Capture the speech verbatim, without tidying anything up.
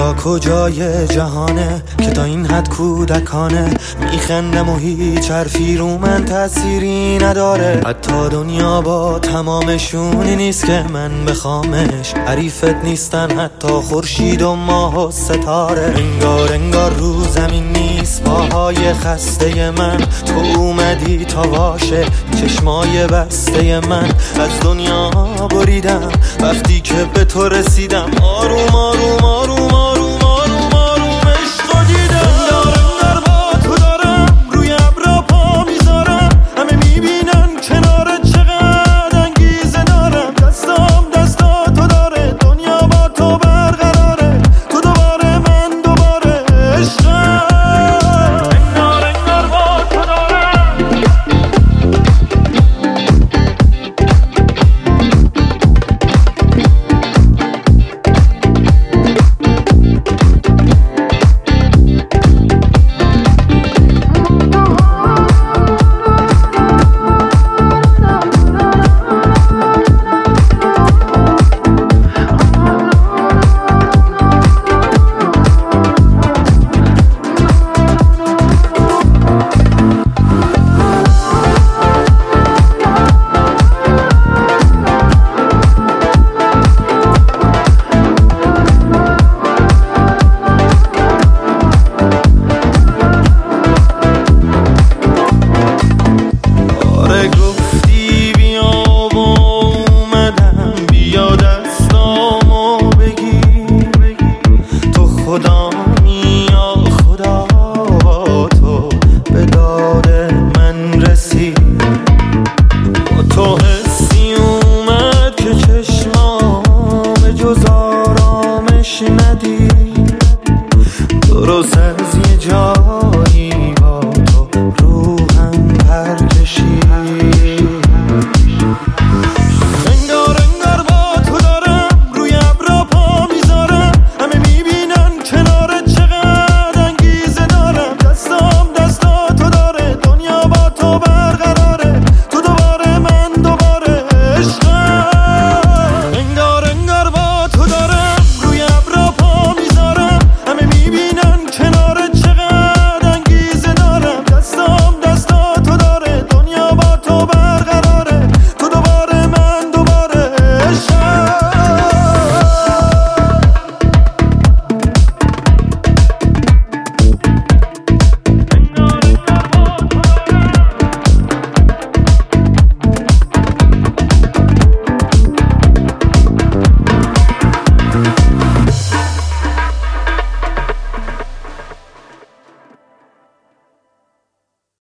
دنیا کجای جهانه که تا این حد کودکانه میخندم و هیچ حرفی رو من تأثیری نداره. حتی دنیا با تمامشونی نیست که من بخوامش، حریفت نیستن حتی خورشید و ماه و ستاره. انگار انگار رو زمین نیست پاهای خسته من، تو اومدی تا واشه چشمای بسته من. از دنیا بریدم وقتی که به تو رسیدم، آروم آروم آروم